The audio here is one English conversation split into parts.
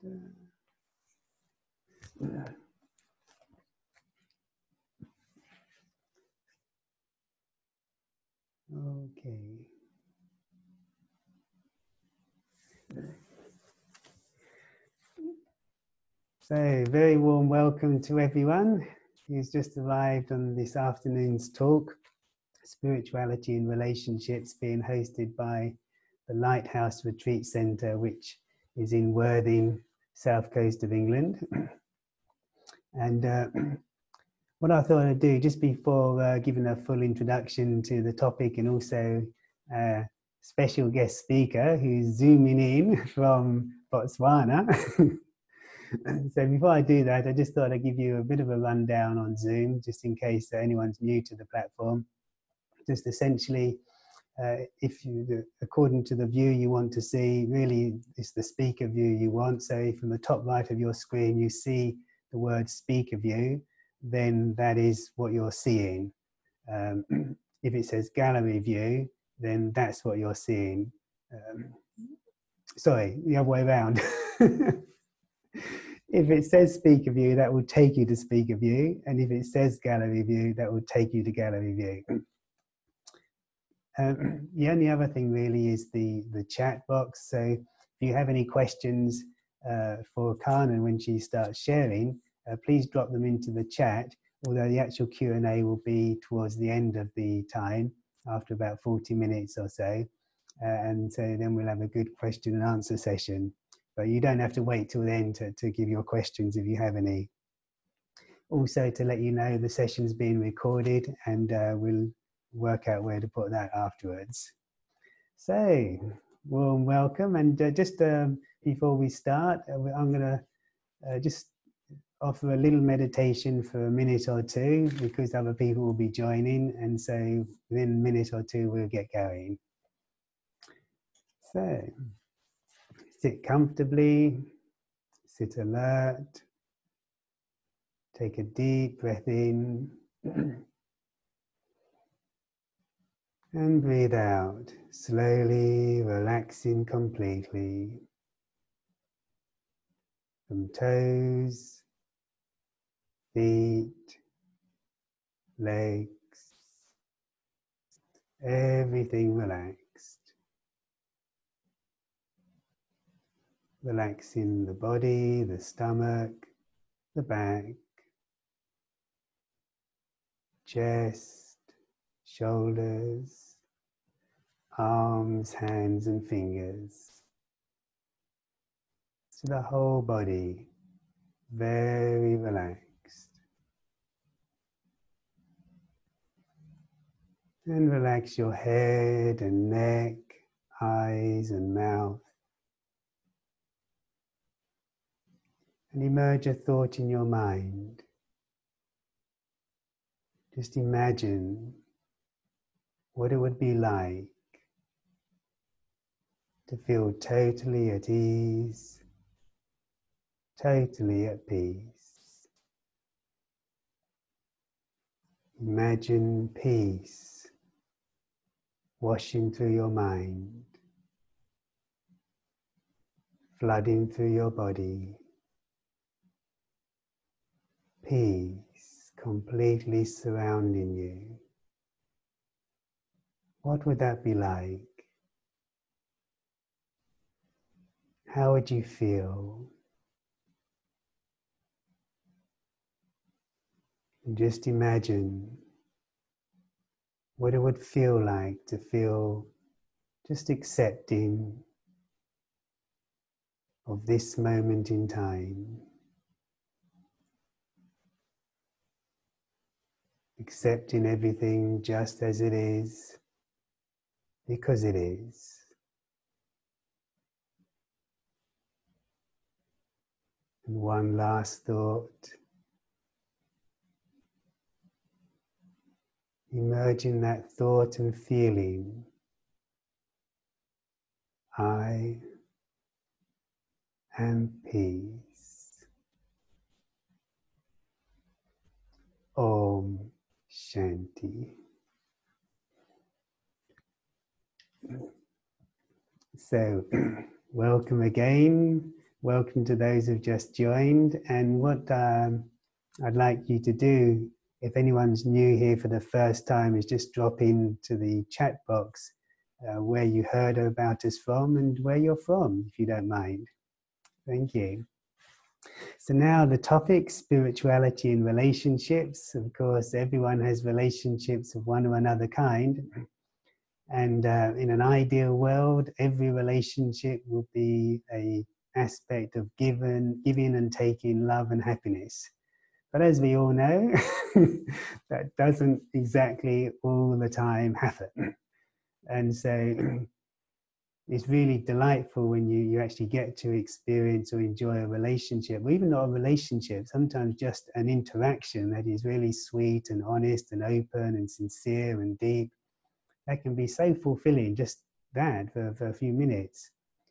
Okay. So, very warm welcome to everyone who's just arrived on this afternoon's talk, Spirituality and Relationships, being hosted by the Lighthouse Retreat Centre, which is in Worthing, south coast of England. And what I thought I'd do, just before giving a full introduction to the topic, and also a special guest speaker who's zooming in from Botswana. So before I do that, I just thought I'd give you a bit of a rundown on Zoom, just in case anyone's new to the platform. Just essentially, if you, according to the view you want to see, really it's the speaker view you want. So from the top right of your screen, you see the word speaker view, then that is what you're seeing. If it says gallery view, then that's what you're seeing. Sorry, the other way around. If it says speaker view, that will take you to speaker view. And if it says gallery view, that will take you to gallery view. The only other thing really is the chat box. So if you have any questions for Karna when she starts sharing, please drop them into the chat, although the actual Q&A will be towards the end of the time, after about 40 minutes or so. And so then we'll have a good question and answer session. But you don't have to wait till then to give your questions if you have any. Also, to let you know, the session's being recorded, and we'll work out where to put that afterwards. So, warm welcome. And just before we start, I'm going to just offer a little meditation for a minute or two, because other people will be joining. And so within a minute or two, we'll get going. So, sit comfortably, sit alert, take a deep breath in, and breathe out, slowly relaxing completely. From toes, feet, legs, everything relaxed. Relaxing the body, the stomach, the back, chest, shoulders, arms, hands and fingers. So the whole body very relaxed. And relax your head and neck, eyes and mouth. And emerge a thought in your mind. Just imagine what it would be like to feel totally at ease, totally at peace. Imagine peace washing through your mind, flooding through your body. Peace completely surrounding you. What would that be like? How would you feel? And just imagine what it would feel like to feel just accepting of this moment in time. Accepting everything just as it is, because it is. And one last thought. Emerging that thought and feeling. I am peace. Om Shanti. So, welcome again. welcome to those who've just joined. And what I'd like you to do, if anyone's new here for the first time, is just drop into the chat box where you heard about us from and where you're from, if you don't mind. Thank you. So now the topic, spirituality and relationships. Of course, everyone has relationships of one or another kind. And in an ideal world, every relationship will be an aspect of giving and taking love and happiness. But as we all know, that doesn't exactly all the time happen. And so it's really delightful when you actually get to experience or enjoy a relationship, or even not a relationship, sometimes just an interaction that is really sweet and honest and open and sincere and deep. That can be so fulfilling, just that for a few minutes.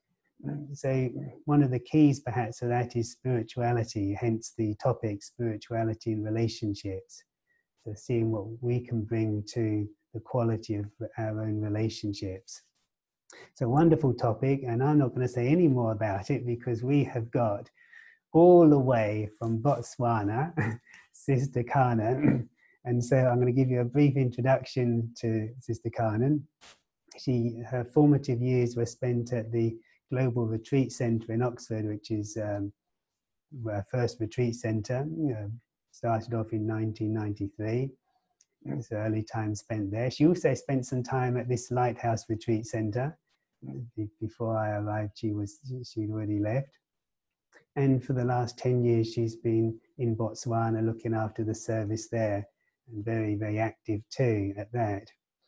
So one of the keys perhaps of that is spirituality, hence the topic, spirituality and relationships. So seeing what we can bring to the quality of our own relationships. It's a wonderful topic, and I'm not going to say any more about it because we have got all the way from Botswana, Sister Carmen. And so I'm going to give you a brief introduction to Sister Carmen. Her formative years were spent at the Global Retreat Centre in Oxford, which is our first retreat centre. Started off in 1993. It was early time spent there. She also spent some time at this Lighthouse Retreat Centre. Before I arrived, she'd already left. And for the last 10 years, she's been in Botswana looking after the service there, and very, very active too at that.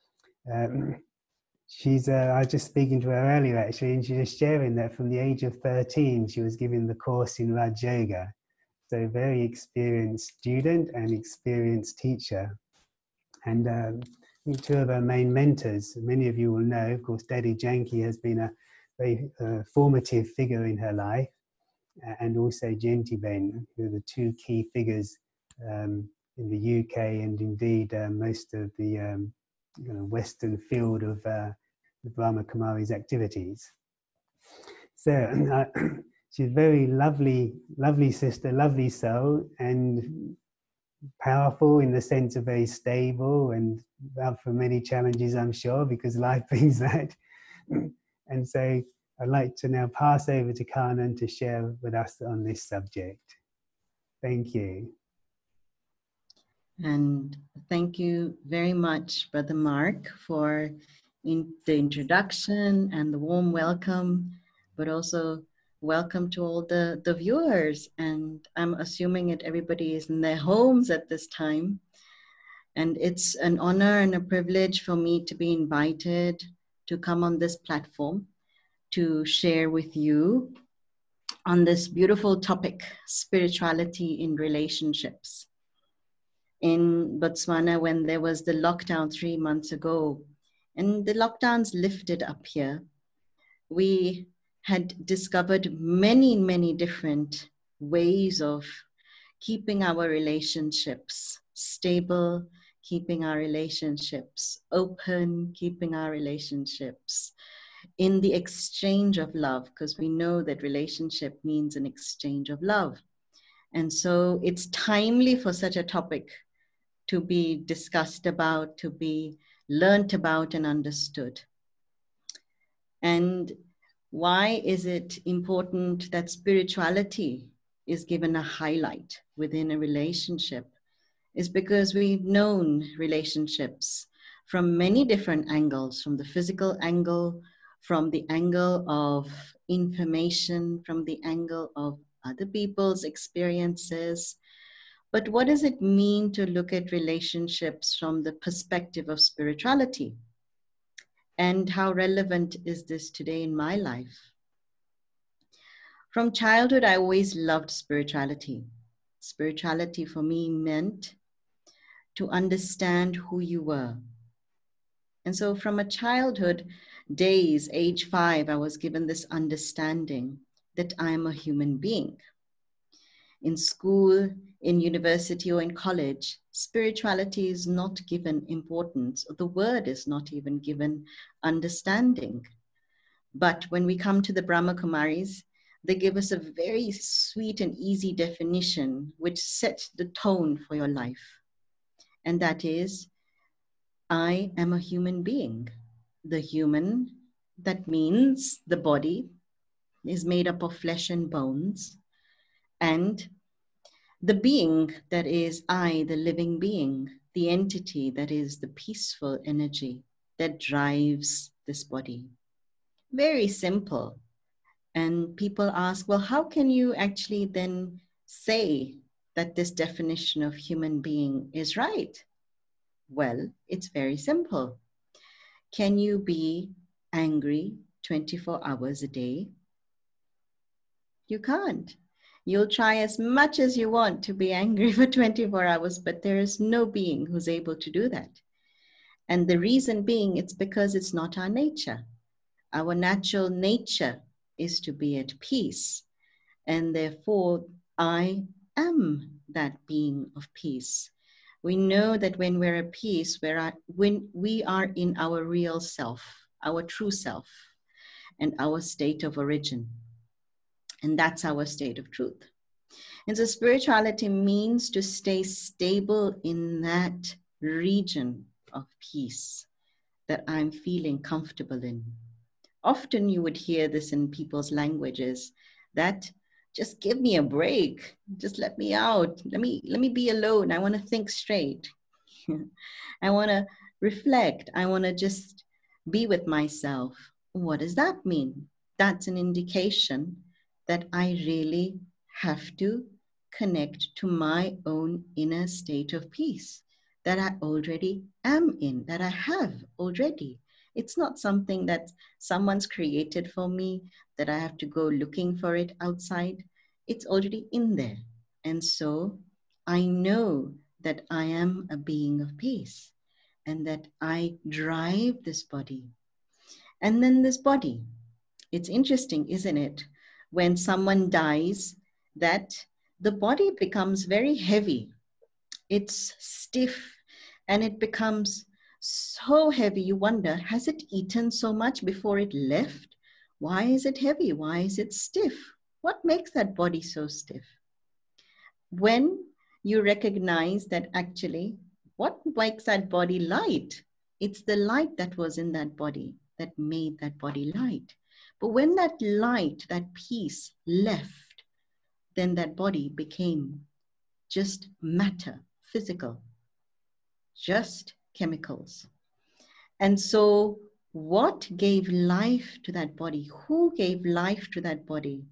I was just speaking to her earlier actually, and she was sharing that from the age of 13, she was giving the course in Raj Yoga. So very experienced student and experienced teacher. And two of her main mentors, many of you will know, of course, Daddy Janki has been a very formative figure in her life, and also Jenti Ben, who are the two key figures in the UK and indeed most of the Western field of the Brahma Kumari's activities. So she's a very lovely, lovely sister, lovely soul, and powerful in the sense of very stable and up for many challenges, I'm sure, because life brings that. And so I'd like to now pass over to Carmen to share with us on this subject. Thank you. And thank you very much, Brother Mark, for the introduction and the warm welcome, but also welcome to all the viewers. And I'm assuming that everybody is in their homes at this time. And it's an honor and a privilege for me to be invited to come on this platform to share with you on this beautiful topic, spirituality in relationships. In Botswana, when there was the lockdown 3 months ago, and the lockdowns lifted up here, we had discovered many, many different ways of keeping our relationships stable, keeping our relationships open, keeping our relationships in the exchange of love, because we know that relationship means an exchange of love. And so it's timely for such a topic to be discussed about, to be learnt about and understood. And why is it important that spirituality is given a highlight within a relationship? Is because we've known relationships from many different angles, from the physical angle, from the angle of information, from the angle of other people's experiences. But what does it mean to look at relationships from the perspective of spirituality? And how relevant is this today in my life? From childhood, I always loved spirituality. Spirituality for me meant to understand who you were. And so from a childhood days, age 5, I was given this understanding that I'm a human being. In school, in university, or in college, spirituality is not given importance. The word is not even given understanding. But when we come to the Brahma Kumaris, they give us a very sweet and easy definition which sets the tone for your life. And that is, I am a human being. The human, that means the body, is made up of flesh and bones. And the being, that is I, the living being, the entity that is the peaceful energy that drives this body. Very simple. And people ask, well, how can you actually then say that this definition of human being is right? Well, it's very simple. Can you be angry 24 hours a day? You can't. You'll try as much as you want to be angry for 24 hours, but there is no being who's able to do that. And the reason being, it's because it's not our nature. Our natural nature is to be at peace. And therefore, I am that being of peace. We know that when we're at peace, when we are in our real self, our true self, and our state of origin. And that's our state of truth. And so spirituality means to stay stable in that region of peace that I'm feeling comfortable in. Often you would hear this in people's languages, that just give me a break, just let me out, let me be alone, I want to think straight. I want to reflect, I want to just be with myself. What does that mean? That's an indication that I really have to connect to my own inner state of peace that I already am in, that I have already. It's not something that someone's created for me, that I have to go looking for it outside. It's already in there. And so I know that I am a being of peace and that I drive this body. And then this body, it's interesting, isn't it? When someone dies, that the body becomes very heavy. It's stiff and it becomes so heavy. You wonder, has it eaten so much before it left? Why is it heavy? Why is it stiff? What makes that body so stiff? When you recognize that actually, what makes that body light? It's the light that was in that body that made that body light. But when that light, that peace left, then that body became just matter, physical, just chemicals. And so what gave life to that body? Who gave life to that body?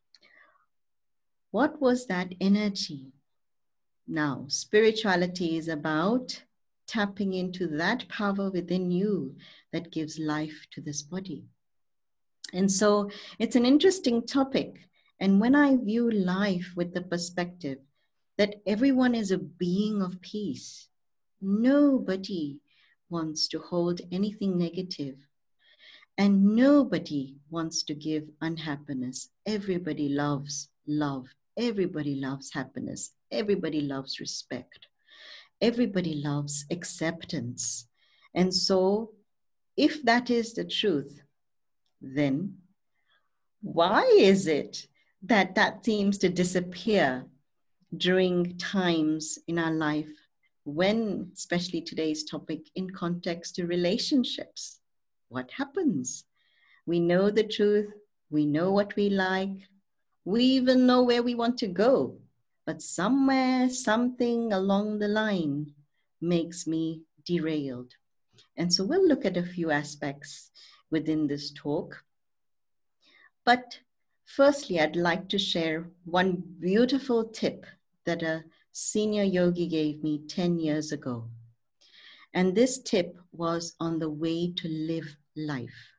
What was that energy? Now, spirituality is about tapping into that power within you that gives life to this body. And so it's an interesting topic. And when I view life with the perspective that everyone is a being of peace, nobody wants to hold anything negative. And nobody wants to give unhappiness. Everybody loves love. Everybody loves happiness. Everybody loves respect. Everybody loves acceptance. And so, if that is the truth, then why is it that that seems to disappear during times in our life when, especially today's topic, in context to relationships? What happens? We know the truth. We know what we like. We even know where we want to go. But somewhere, something along the line makes me derailed. And so we'll look at a few aspects within this talk. But firstly, I'd like to share one beautiful tip that a senior yogi gave me 10 years ago. And this tip was on the way to live life.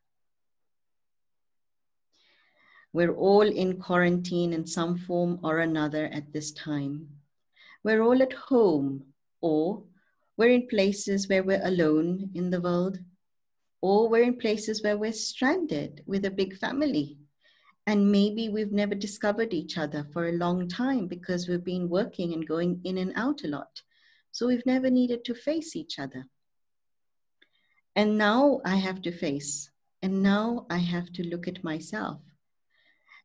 We're all in quarantine in some form or another at this time. We're all at home, or we're in places where we're alone in the world, or we're in places where we're stranded with a big family. And maybe we've never discovered each other for a long time because we've been working and going in and out a lot. So we've never needed to face each other. And now I have to face, and now I have to look at myself.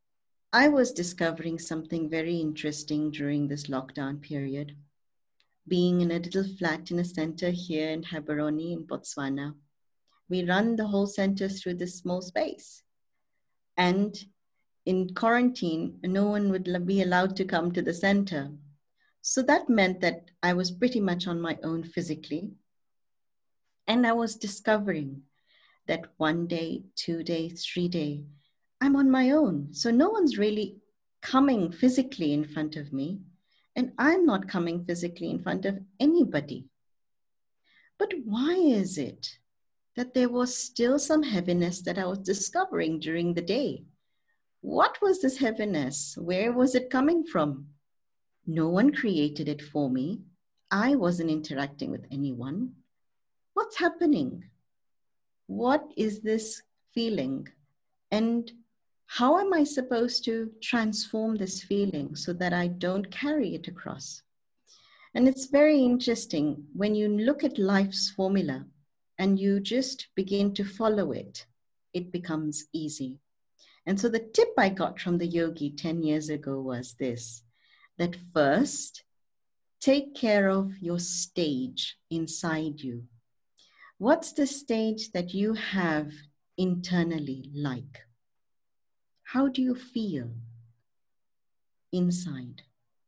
I was discovering something very interesting during this lockdown period, being in a little flat in a center here in Gaborone in Botswana. We run the whole center through this small space. And in quarantine, no one would be allowed to come to the center. So that meant that I was pretty much on my own physically. And I was discovering that 1 day, 2 day, 3 day, I'm on my own. So no one's really coming physically in front of me, and I'm not coming physically in front of anybody. But why is it that there was still some heaviness that I was discovering during the day? What was this heaviness? Where was it coming from? No one created it for me. I wasn't interacting with anyone. What's happening? What is this feeling? And how am I supposed to transform this feeling so that I don't carry it across? And it's very interesting when you look at life's formula and you just begin to follow it, it becomes easy. And so the tip I got from the yogi 10 years ago was this, that first, take care of your stage inside you. What's the stage that you have internally like? How do you feel inside?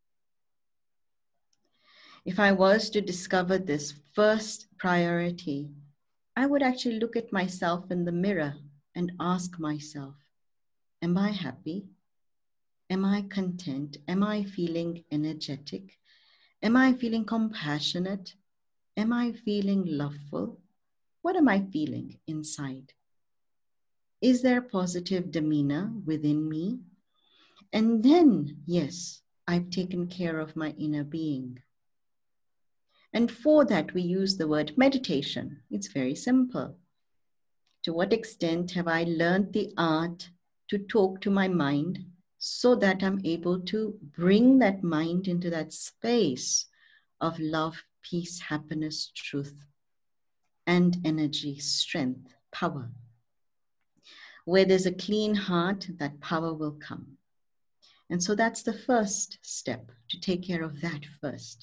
If I was to discover this first priority, I would actually look at myself in the mirror and ask myself, am I happy? Am I content? Am I feeling energetic? Am I feeling compassionate? Am I feeling loveful? What am I feeling inside? Is there positive demeanor within me? And then, yes, I've taken care of my inner being. And for that, we use the word meditation. It's very simple. To what extent have I learned the art to talk to my mind so that I'm able to bring that mind into that space of love, peace, happiness, truth, and energy, strength, power. Where there's a clean heart, that power will come. And so that's the first step, to take care of that first.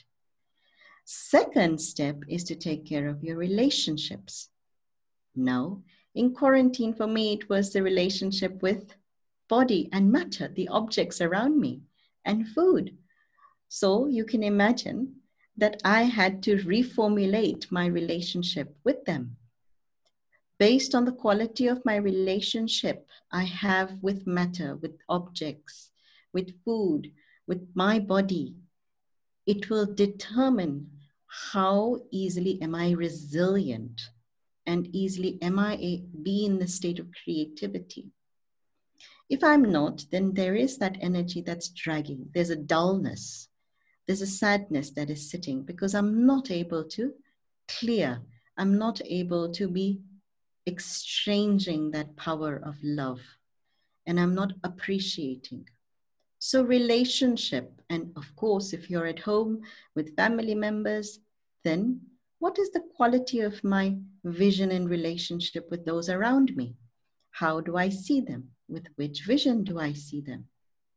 Second step is to take care of your relationships. Now, in quarantine, for me, it was the relationship with body and matter, the objects around me, and food. So you can imagine that I had to reformulate my relationship with them. Based on the quality of my relationship I have with matter, with objects, with food, with my body, it will determine how easily am I resilient and easily am I be in the state of creativity. If I'm not, then there is that energy that's dragging. There's a dullness. There's a sadness that is sitting because I'm not able to clear. I'm not able to be exchanging that power of love. And I'm not appreciating. So relationship, and of course, if you're at home with family members, then what is the quality of my vision and relationship with those around me? How do I see them? With which vision do I see them?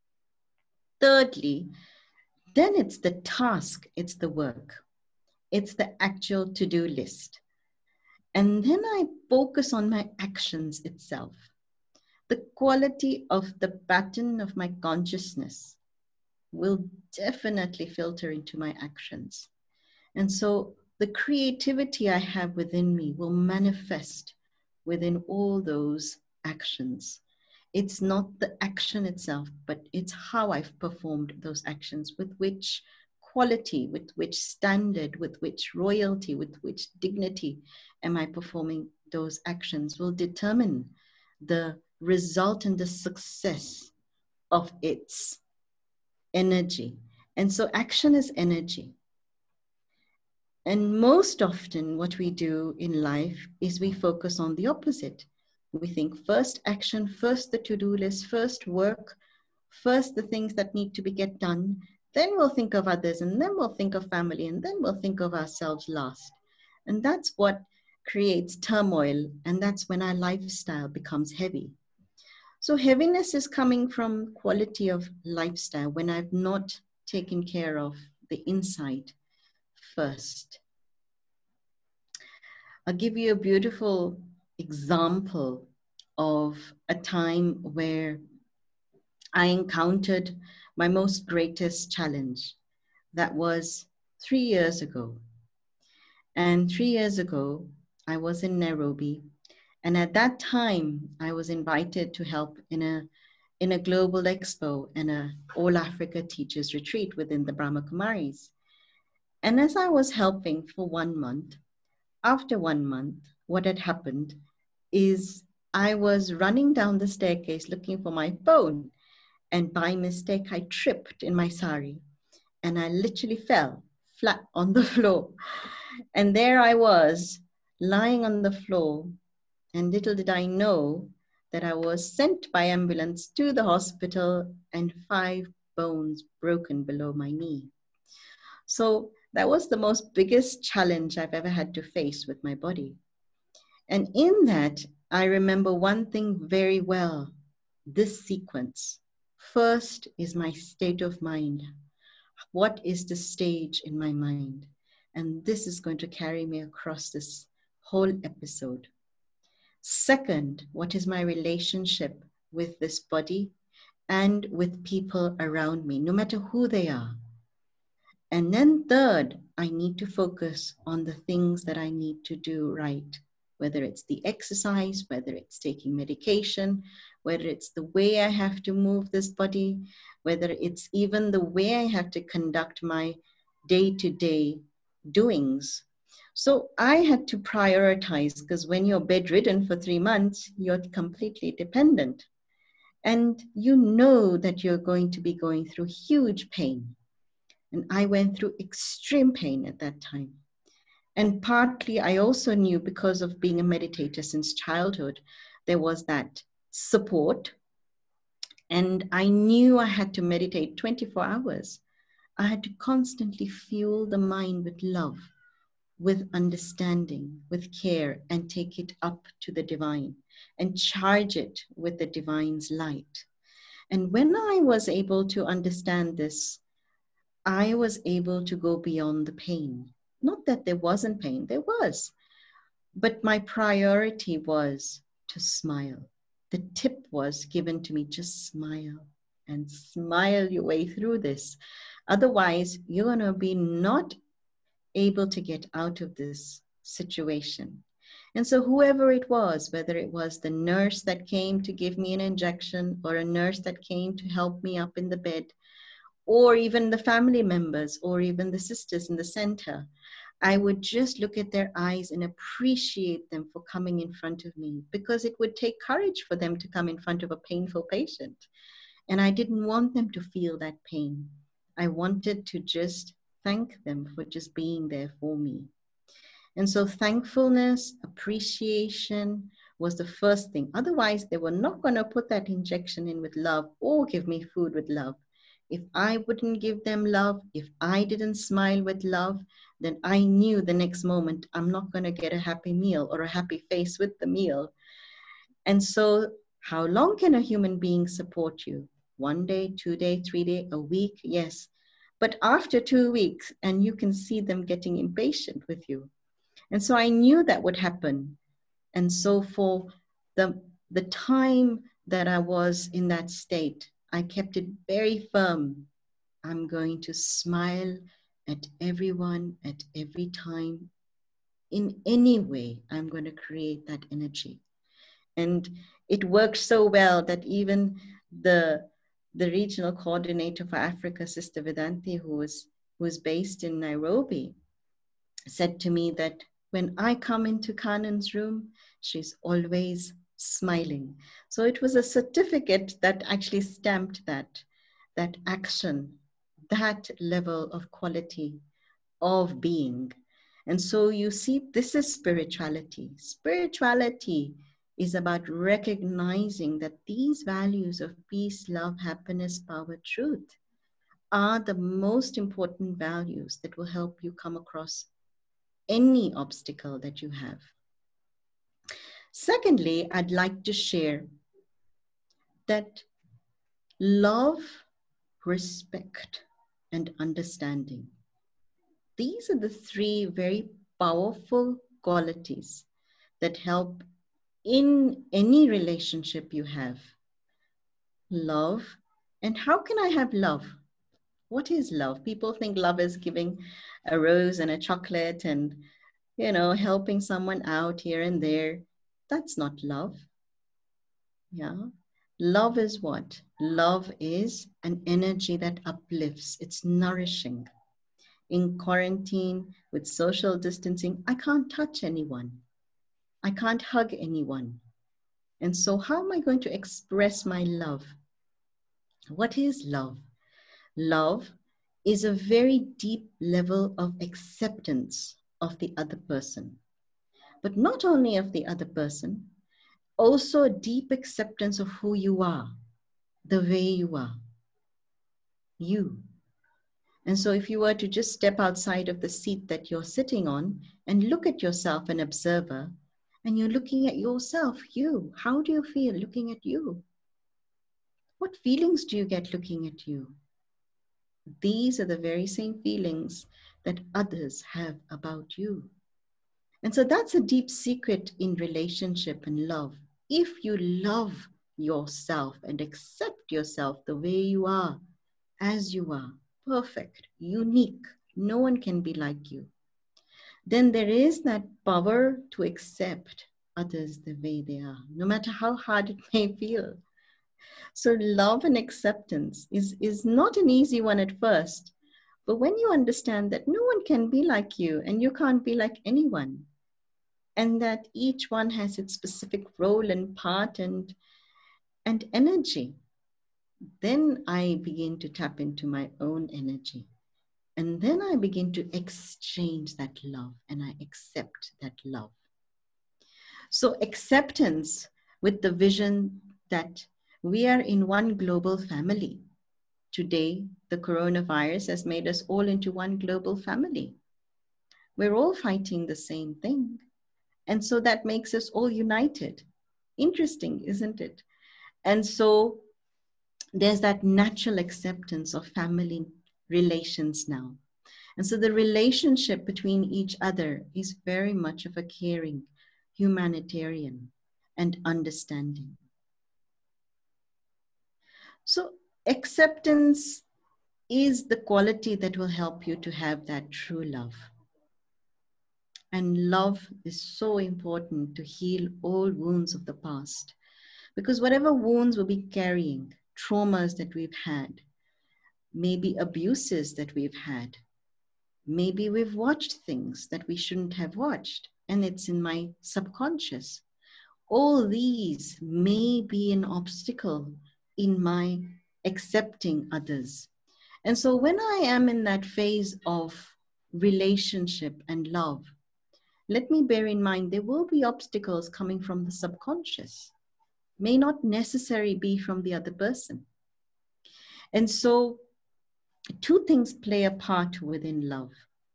Thirdly, then it's the task, it's the work, it's the actual to-do list. And then I focus on my actions itself. The quality of the pattern of my consciousness will definitely filter into my actions. And so the creativity I have within me will manifest within all those actions. It's not the action itself, but it's how I've performed those actions, with which quality, with which standard, with which royalty, with which dignity am I performing those actions will determine the result and the success of its energy. And so action is energy. And most often what we do in life is we focus on the opposite. We think first action, first the to-do list, first work, first the things that need to be get done, then we'll think of others, and then we'll think of family, and then we'll think of ourselves last. And that's what creates turmoil, and that's when our lifestyle becomes heavy. So heaviness is coming from quality of lifestyle when I've not taken care of the inside first. I'll give you a beautiful example of a time where I encountered my most greatest challenge. That was 3 years ago. And 3 years ago, I was in Nairobi. And at that time, I was invited to help in a global expo and a All Africa Teachers Retreat within the Brahma Kumaris. And as I was helping for 1 month, after 1 month, what had happened is I was running down the staircase looking for my phone. And by mistake, I tripped in my sari and I literally fell flat on the floor. And there I was lying on the floor. And little did I know that I was sent by ambulance to the hospital and 5 bones broken below my knee. So that was the most biggest challenge I've ever had to face with my body. And in that, I remember one thing very well, this sequence. First is my state of mind. What is the stage in my mind? And this is going to carry me across this whole episode. Second, what is my relationship with this body and with people around me, no matter who they are? And then third, I need to focus on the things that I need to do right, whether it's the exercise, whether it's taking medication, whether it's the way I have to move this body, whether it's even the way I have to conduct my day-to-day doings. So I had to prioritize, because when you're bedridden for 3 months, you're completely dependent. And you know that you're going to be going through huge pain. And I went through extreme pain at that time. And partly I also knew, because of being a meditator since childhood, there was that support. And I knew I had to meditate 24 hours. I had to constantly fuel the mind with love, with understanding, with care, and take it up to the divine and charge it with the divine's light. And when I was able to understand this, I was able to go beyond the pain. Not that there wasn't pain, there was. But my priority was to smile. The tip was given to me, just smile and smile your way through this. Otherwise, you're going to be not able to get out of this situation. And so whoever it was, whether it was the nurse that came to give me an injection or a nurse that came to help me up in the bed, or even the family members, or even the sisters in the center, I would just look at their eyes and appreciate them for coming in front of me, because it would take courage for them to come in front of a painful patient. And I didn't want them to feel that pain. I wanted to just thank them for just being there for me. And so thankfulness, appreciation was the first thing. Otherwise, they were not going to put that injection in with love or give me food with love. If I wouldn't give them love, if I didn't smile with love, then I knew the next moment I'm not going to get a happy meal or a happy face with the meal. And so how long can a human being support you? 1 day, 2 days, 3 days, a week? Yes. But after 2 weeks, and you can see them getting impatient with you. And so I knew that would happen. And so for the time that I was in that state, I kept it very firm. I'm going to smile at everyone at every time. In any way, I'm going to create that energy. And it worked so well that even the regional coordinator for Africa, Sister Vedanti, who was based in Nairobi, said to me that when I come into Kanan's room, she's always smiling. So it was a certificate that actually stamped that action, that level of quality of being. And so you see, this is spirituality. Spirituality is about recognizing that these values of peace, love, happiness, power, truth are the most important values that will help you come across any obstacle that you have. Secondly, I'd like to share that love, respect, and understanding, these are the three very powerful qualities that help in any relationship you have. Love. And how can I have love? What is love? People think love is giving a rose and a chocolate and, helping someone out here and there. That's not love. Yeah. Love is what? Love is an energy that uplifts, it's nourishing. In quarantine, with social distancing, I can't touch anyone. I can't hug anyone. And so, how am I going to express my love? What is love? Love is a very deep level of acceptance of the other person. But not only of the other person, also a deep acceptance of who you are, the way you are, you. And so if you were to just step outside of the seat that you're sitting on and look at yourself, an observer, and you're looking at yourself, you, how do you feel looking at you? What feelings do you get looking at you? These are the very same feelings that others have about you. And so that's a deep secret in relationship and love. If you love yourself and accept yourself the way you are, as you are, perfect, unique, no one can be like you, then there is that power to accept others the way they are, no matter how hard it may feel. So love and acceptance is not an easy one at first, but when you understand that no one can be like you and you can't be like anyone, and that each one has its specific role and part and energy, then I begin to tap into my own energy. And then I begin to exchange that love and I accept that love. So acceptance with the vision that we are in one global family. Today, the coronavirus has made us all into one global family. We're all fighting the same thing. And so that makes us all united. Interesting, isn't it? And so there's that natural acceptance of family relations now. And so the relationship between each other is very much of a caring, humanitarian, and understanding. So acceptance is the quality that will help you to have that true love. And love is so important to heal all wounds of the past. Because whatever wounds we'll be carrying, traumas that we've had, maybe abuses that we've had, maybe we've watched things that we shouldn't have watched, and it's in my subconscious. All these may be an obstacle in my accepting others. And so when I am in that phase of relationship and love, let me bear in mind there will be obstacles coming from the subconscious, may not necessarily be from the other person. And so two things play a part within love.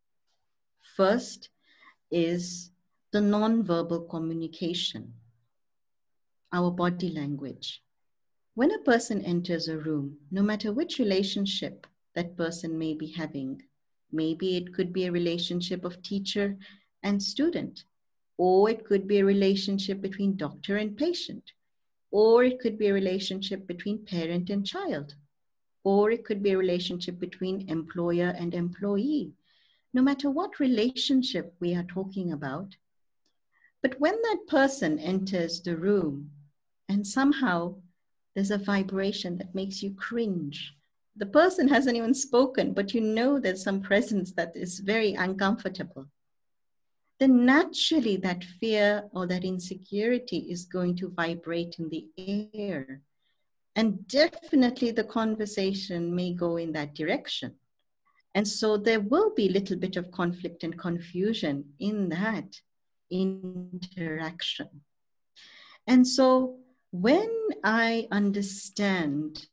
First is the non-verbal communication, our body language. When a person enters a room, no matter which relationship that person may be having, maybe it could be a relationship of teacher and student, or it could be a relationship between doctor and patient, or it could be a relationship between parent and child, or it could be a relationship between employer and employee. No matter what relationship we are talking about, but when that person enters the room and somehow there's a vibration that makes you cringe, the person hasn't even spoken, but you know there's some presence that is very uncomfortable, then naturally that fear or that insecurity is going to vibrate in the air. And definitely the conversation may go in that direction. And so there will be a little bit of conflict and confusion in that interaction. And so when I understand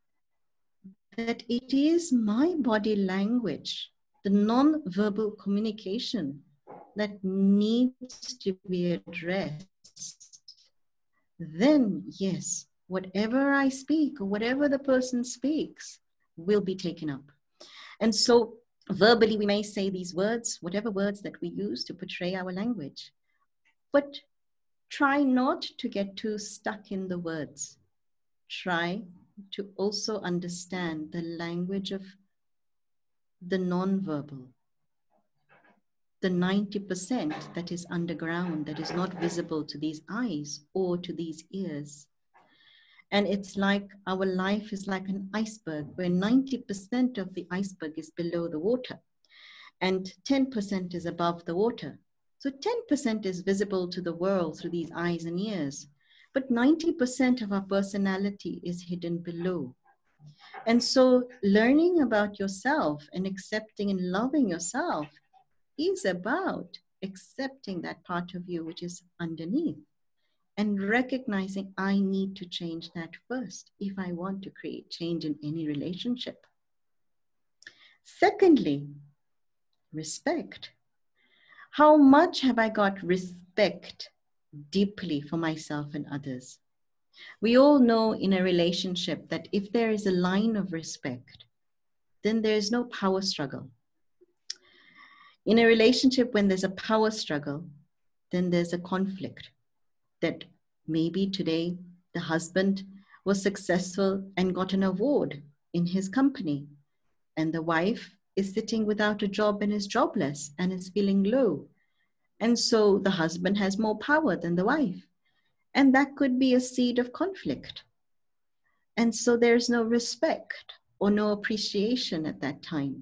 that it is my body language, the non-verbal communication that needs to be addressed, then yes, whatever I speak or whatever the person speaks will be taken up. And so verbally, we may say these words, whatever words that we use to portray our language, but try not to get too stuck in the words. Try to also understand the language of the non-verbal, the 90% that is underground, that is not visible to these eyes or to these ears. And it's like our life is like an iceberg, where 90% of the iceberg is below the water and 10% is above the water. So 10% is visible to the world through these eyes and ears, but 90% of our personality is hidden below. And so learning about yourself and accepting and loving yourself is about accepting that part of you which is underneath, and recognizing I need to change that first if I want to create change in any relationship. Secondly, respect. How much have I got respect deeply for myself and others? We all know in a relationship that if there is a line of respect, then there is no power struggle. In a relationship, when there's a power struggle, then there's a conflict. That maybe today the husband was successful and got an award in his company, and the wife is sitting without a job and is jobless and is feeling low. And so the husband has more power than the wife. And that could be a seed of conflict. And so there's no respect or no appreciation at that time.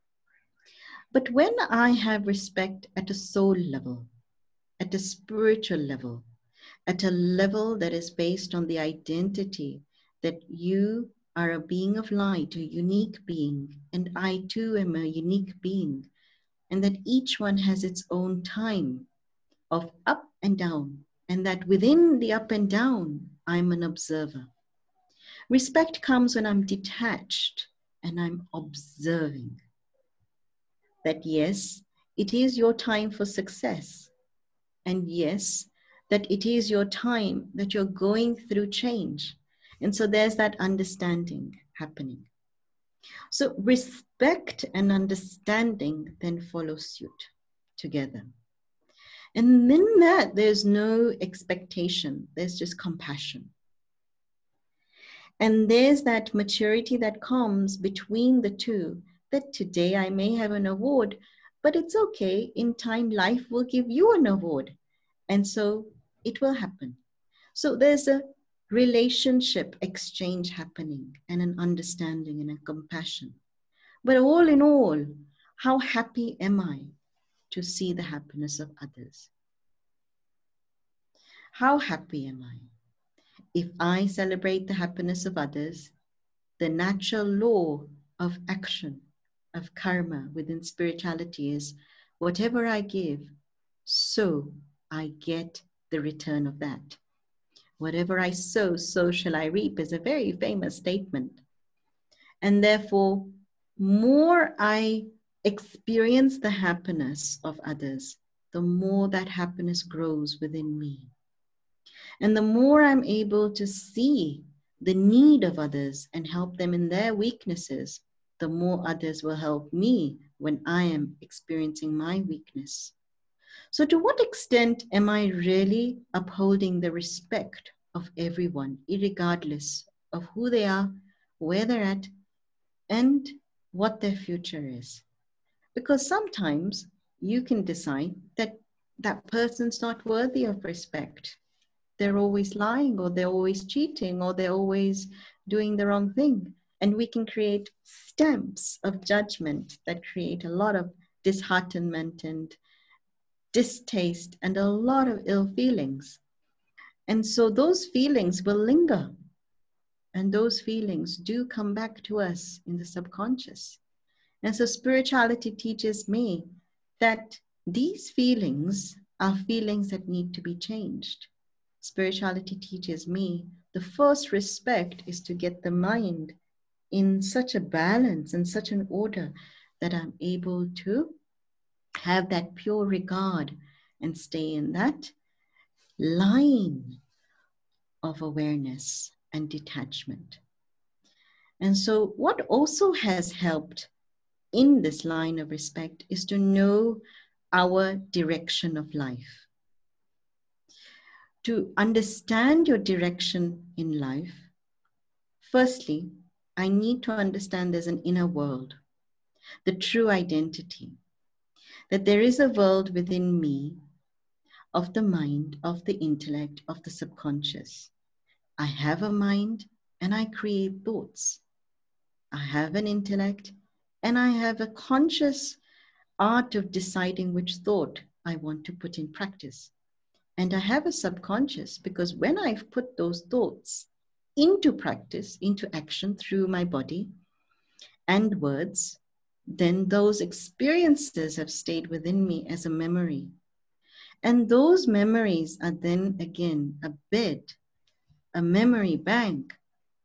But when I have respect at a soul level, at a spiritual level, at a level that is based on the identity that you are a being of light, a unique being, and I too am a unique being, and that each one has its own time of up and down, and that within the up and down, I'm an observer. Respect comes when I'm detached and I'm observing. That yes, it is your time for success. And yes, that it is your time that you're going through change. And so there's that understanding happening. So respect and understanding then follow suit together. And in that, there's no expectation, there's just compassion. And there's that maturity that comes between the two, that today I may have an award, but it's okay. In time, life will give you an award. And so it will happen. So there's a relationship exchange happening, and an understanding and a compassion. But all in all, how happy am I to see the happiness of others? How happy am I? If I celebrate the happiness of others, the natural law of action, of karma within spirituality is whatever I give, so I get the return of that. Whatever I sow, so shall I reap is a very famous statement. And therefore, more I experience the happiness of others, the more that happiness grows within me. And the more I'm able to see the need of others and help them in their weaknesses, the more others will help me when I am experiencing my weakness. So to what extent am I really upholding the respect of everyone, irregardless of who they are, where they're at, and what their future is? Because sometimes you can decide that that person's not worthy of respect. They're always lying, or they're always cheating, or they're always doing the wrong thing. And we can create stamps of judgment that create a lot of disheartenment and distaste and a lot of ill feelings. And so those feelings will linger. And those feelings do come back to us in the subconscious. And so spirituality teaches me that these feelings are feelings that need to be changed. Spirituality teaches me the first respect is to get the mind in such a balance and such an order that I'm able to have that pure regard and stay in that line of awareness and detachment. And so what also has helped in this line of respect is to know our direction of life. To understand your direction in life, firstly, I need to understand there's an inner world, the true identity, that there is a world within me of the mind, of the intellect, of the subconscious. I have a mind and I create thoughts. I have an intellect and I have a conscious art of deciding which thought I want to put in practice. And I have a subconscious because when I've put those thoughts into practice, into action through my body and words, then those experiences have stayed within me as a memory. And those memories are then again a bed, a memory bank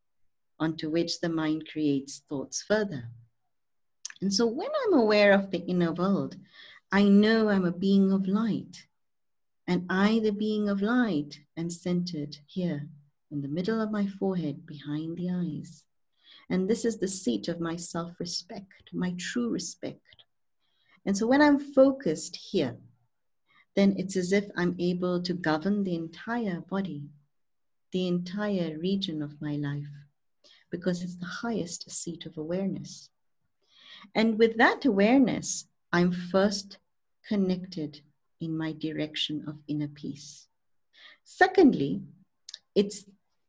onto which the mind creates thoughts further. And so when I'm aware of the inner world, I know I'm a being of light. And I, the being of light, am centered here in the middle of my forehead, behind the eyes. And this is the seat of my self-respect, my true respect. And so when I'm focused here, then it's as if I'm able to govern the entire body, the entire region of my life, because it's the highest seat of awareness. And with that awareness, I'm first connected in my direction of inner peace. Secondly, it's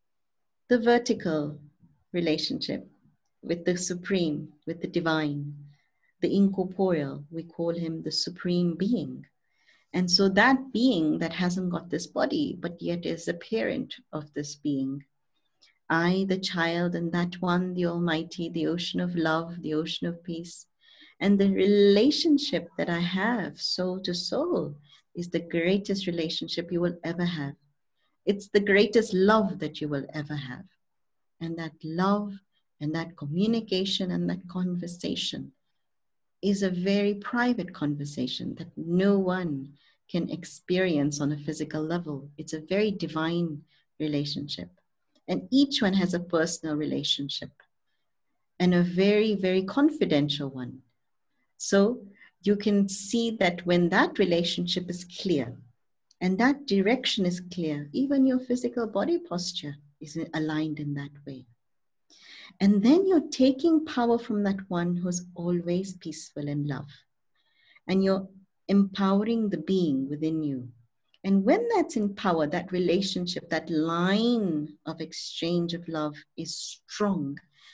the vertical relationship with the supreme, with the divine, the incorporeal. We call him the supreme being. And so that being that hasn't got this body, but yet is a parent of this being. I, the child, and that one, the Almighty, the ocean of love, the ocean of peace. And the relationship that I have, soul to soul, is the greatest relationship you will ever have. It's the greatest love that you will ever have. And that love and that communication and that conversation is a very private conversation that no one can experience on a physical level. It's a very divine relationship. And each one has a personal relationship and a very, very confidential one. So you can see that when that relationship is clear and that direction is clear, even your physical body posture is aligned in that way. And then you're taking power from that one who's always peaceful and love. And you're empowering the being within you. And when that's in power, that relationship, that line of exchange of love is strong,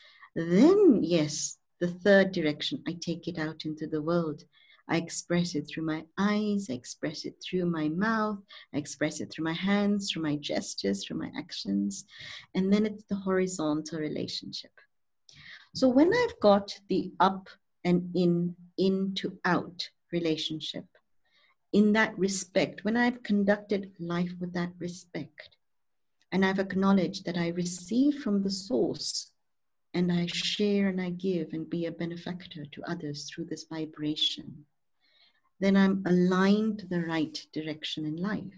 then yes, the third direction, I take it out into the world. I express it through my eyes, I express it through my mouth, I express it through my hands, through my gestures, through my actions. And then it's the horizontal relationship. So when I've got the up and in to out relationship, in that respect, when I've conducted life with that respect, and I've acknowledged that I receive from the source, and I share and I give and be a benefactor to others through this vibration, then I'm aligned to the right direction in life.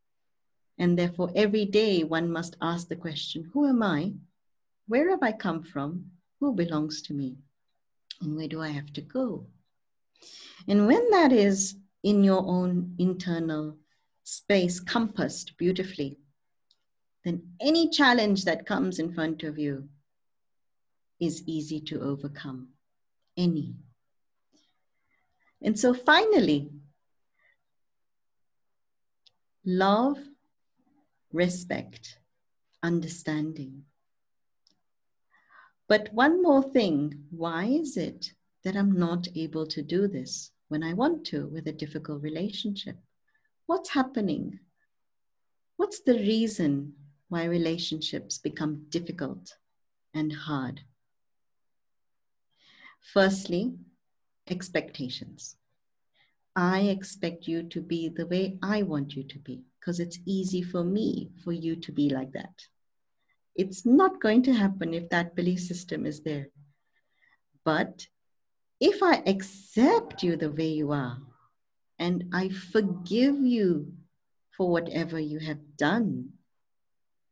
And therefore, every day one must ask the question, who am I? Where have I come from? Who belongs to me? And where do I have to go? And when that is in your own internal space, compassed beautifully, then any challenge that comes in front of you is easy to overcome. Any. And so finally, love, respect, understanding. But one more thing, why is it that I'm not able to do this when I want to with a difficult relationship? What's happening? What's the reason why relationships become difficult and hard? Firstly, expectations. I expect you to be the way I want you to be because it's easy for me for you to be like that. It's not going to happen if that belief system is there. But if I accept you the way you are and I forgive you for whatever you have done,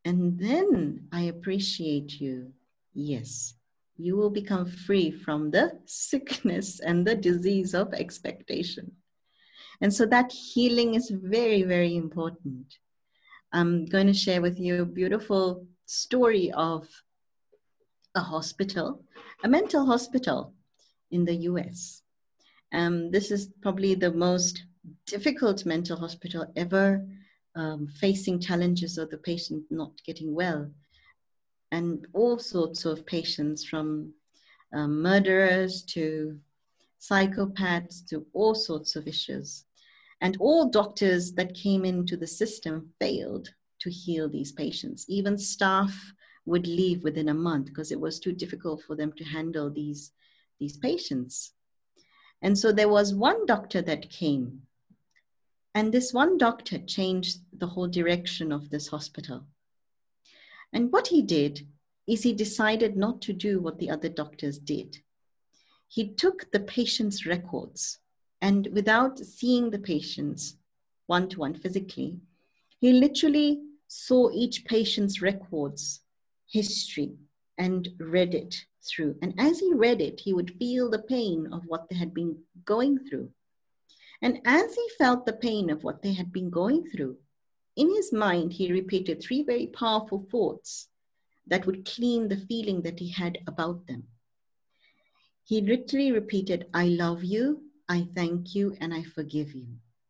And then I appreciate you. Yes, you will become free from the sickness and the disease of expectation. And so that healing is very, very important. I'm going to share with you a beautiful story of a hospital, a mental hospital in the US. This is probably the most difficult mental hospital ever, facing challenges of the patient not getting well, and all sorts of patients, from murderers to psychopaths to all sorts of issues. And all doctors that came into the system failed to heal these patients. Even staff would leave within a month because it was too difficult for them to handle these patients. And so there was one doctor that came, and this one doctor changed the whole direction of this hospital. And what he did is he decided not to do what the other doctors did. He took the patient's records, and without seeing the patients one-to-one physically, he literally saw each patient's records, history, and read it through. And as he read it, he would feel the pain of what they had been going through. And as he felt the pain of what they had been going through, in his mind, he repeated 3 very powerful thoughts that would clean the feeling that he had about them. He literally repeated, I love you, I thank you, and I forgive you.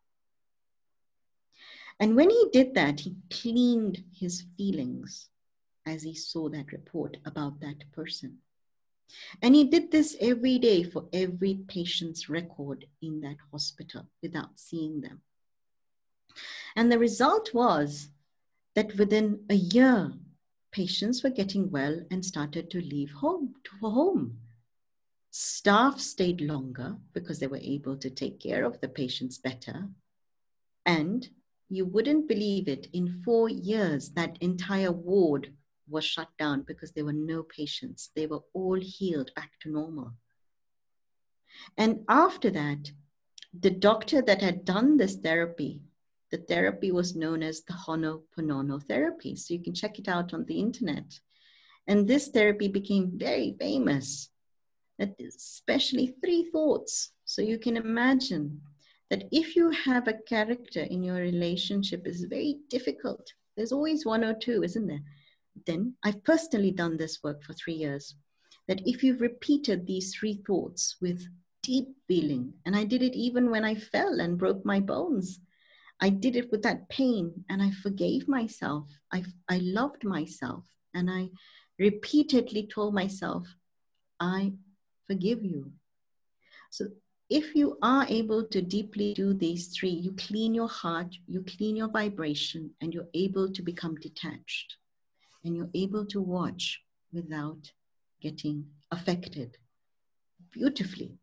And when he did that, he cleaned his feelings as he saw that report about that person. And he did this every day for every patient's record in that hospital without seeing them. And the result was that within a year, patients were getting well and started to leave home. Staff stayed longer because they were able to take care of the patients better. And you wouldn't believe it, in 4 years, that entire ward was shut down because there were no patients. They were all healed back to normal. And after that, the doctor that had done this therapy, the therapy was known as the Ho'oponopono therapy. So you can check it out on the internet. And this therapy became very famous, especially 3 thoughts. So you can imagine that if you have a character in your relationship is very difficult, there's always 1 or 2, isn't there? Then I've personally done this work for 3 years, that if you've repeated these 3 thoughts with deep feeling, and I did it even when I fell and broke my bones, I did it with that pain, and I forgave myself. I loved myself, and I repeatedly told myself, I forgive you. So if you are able to deeply do these 3, you clean your heart, you clean your vibration, and you're able to become detached. And you're able to watch without getting affected beautifully.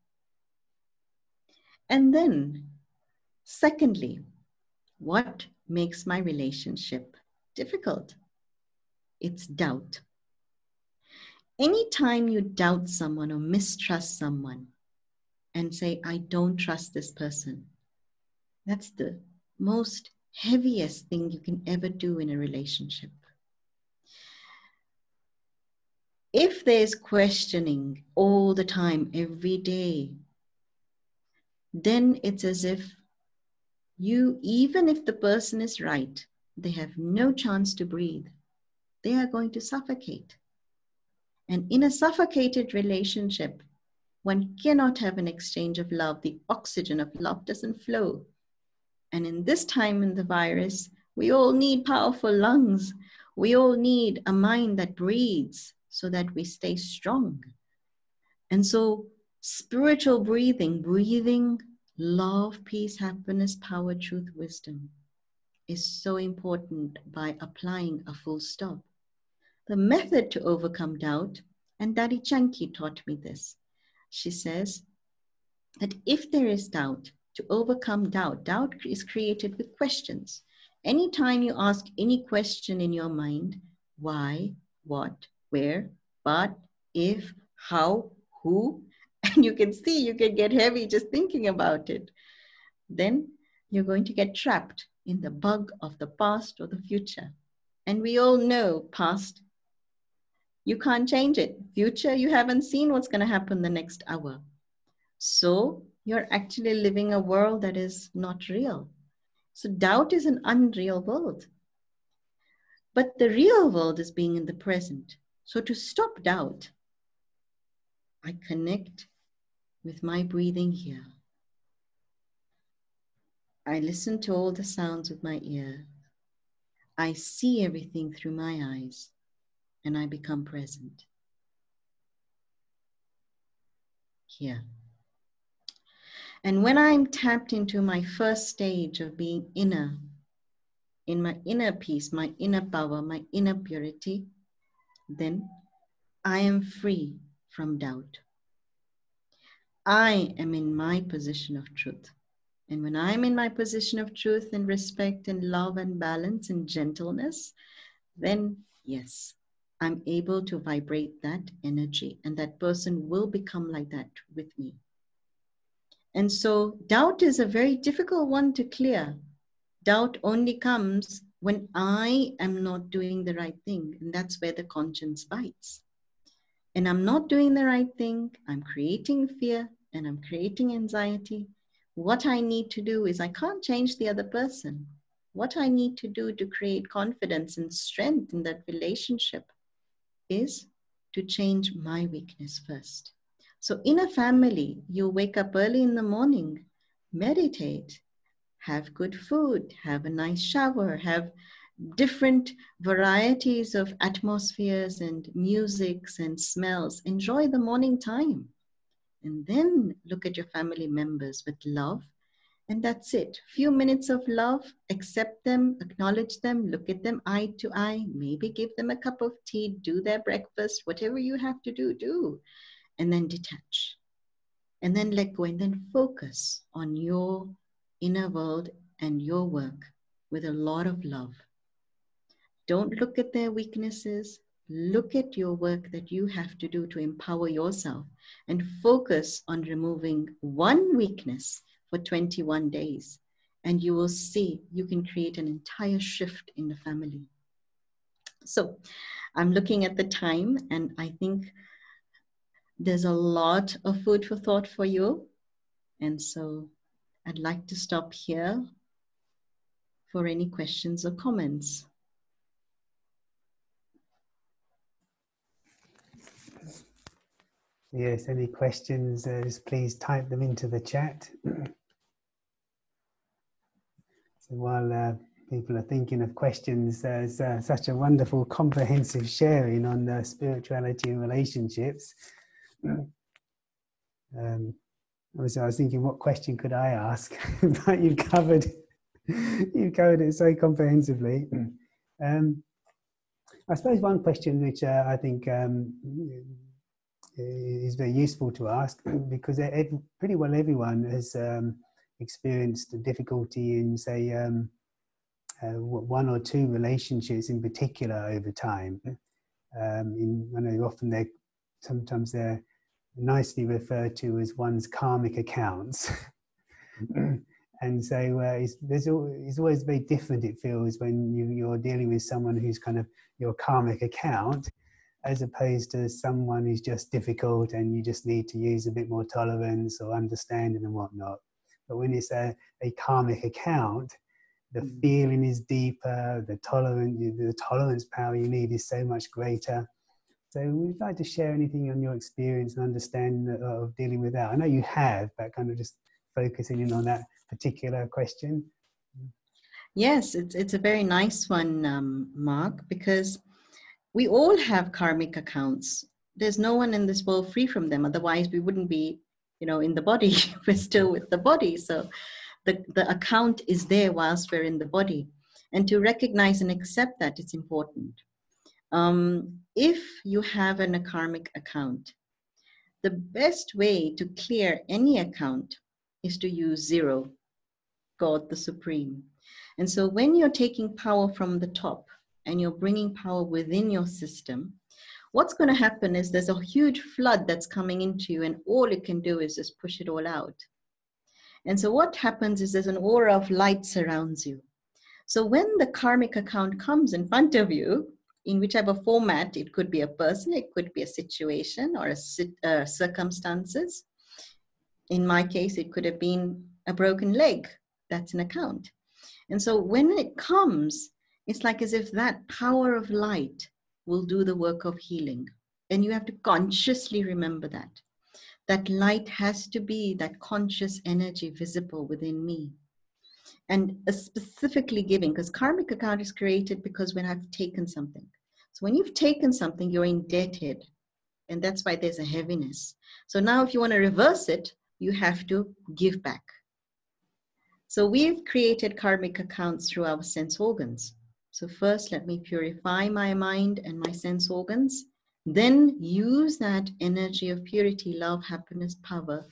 And then, secondly, what makes my relationship difficult? It's doubt. Anytime you doubt someone or mistrust someone and say, I don't trust this person, that's the most heaviest thing you can ever do in a relationship. If there's questioning all the time, every day, then it's as if even if the person is right, they have no chance to breathe. They are going to suffocate. And in a suffocated relationship, one cannot have an exchange of love. The oxygen of love doesn't flow. And in this time in the virus, we all need powerful lungs. We all need a mind that breathes so that we stay strong. And so spiritual breathing love, peace, happiness, power, truth, wisdom is so important by applying a full stop. The method to overcome doubt, and Dadi Chanki taught me this. She says that if there is doubt, to overcome doubt, doubt is created with questions. Anytime you ask any question in your mind, why, what, where, but, if, how, who, and you can see you can get heavy just thinking about it, then you're going to get trapped in the bug of the past or the future. And we all know past, you can't change it. Future, you haven't seen what's going to happen the next hour. So you're actually living a world that is not real. So doubt is an unreal world. But the real world is being in the present. So to stop doubt, I connect with my breathing here. I listen to all the sounds with my ear. I see everything through my eyes, and I become present here. And when I'm tapped into my first stage of being inner, in my inner peace, my inner power, my inner purity, then I am free from doubt. I am in my position of truth. And when I'm in my position of truth and respect and love and balance and gentleness, then yes, I'm able to vibrate that energy, and that person will become like that with me. And so doubt is a very difficult one to clear. Doubt only comes when I am not doing the right thing, and that's where the conscience bites. And I'm not doing the right thing, I'm creating fear and I'm creating anxiety. What I need to do is, I can't change the other person. What I need to do to create confidence and strength in that relationship is to change my weakness first. So in a family, you wake up early in the morning, meditate, have good food, have a nice shower, have different varieties of atmospheres and musics and smells. Enjoy the morning time. And then look at your family members with love. And that's it. Few minutes of love, accept them, acknowledge them, look at them eye to eye, maybe give them a cup of tea, do their breakfast, whatever you have to do, do. And then detach. And then let go, and then focus on your inner world and your work with a lot of love. Don't look at their weaknesses. Look at your work that you have to do to empower yourself, and focus on removing one weakness for 21 days. And you will see you can create an entire shift in the family. So I'm looking at the time, and I think there's a lot of food for thought for you. And so I'd like to stop here for any questions or comments. Yes, any questions, just please type them into the chat. So while people are thinking of questions, there's such a wonderful comprehensive sharing on spirituality and relationships. I was thinking, what question could I ask? But you've covered it so comprehensively. I suppose one question which I think is very useful to ask, because pretty well everyone has experienced difficulty in, say, one or two relationships in particular over time. I know often sometimes they're nicely referred to as one's karmic accounts. And so it's always very different, it feels, when you're dealing with someone who's kind of your karmic account, as opposed to someone who's just difficult and you just need to use a bit more tolerance or understanding and whatnot. But when it's a karmic account, the feeling is deeper, the tolerance power you need is so much greater. So would you like to share anything on your experience and understanding of dealing with that? I know you have, but kind of just focusing in on that particular question. Yes, it's a very nice one, Mark, because we all have karmic accounts. There's no one in this world free from them. Otherwise, we wouldn't be, in the body. We're still with the body. So the account is there whilst we're in the body. And to recognize and accept that, it's important. If you have a karmic account, the best way to clear any account is to use zero, God the Supreme. And so when you're taking power from the top and you're bringing power within your system, what's going to happen is there's a huge flood that's coming into you, and all it can do is just push it all out. And so what happens is there's an aura of light surrounds you. So when the karmic account comes in front of you, in whichever format, it could be a person, it could be a situation or circumstances. In my case, it could have been a broken leg. That's an account. And so when it comes, it's like as if that power of light will do the work of healing. And you have to consciously remember that. That light has to be that conscious energy visible within me. And specifically giving, because karmic account is created because when I've taken something. So when you've taken something, you're indebted. And that's why there's a heaviness. So now if you want to reverse it, you have to give back. So we've created karmic accounts through our sense organs. So first, let me purify my mind and my sense organs. Then use that energy of purity, love, happiness, power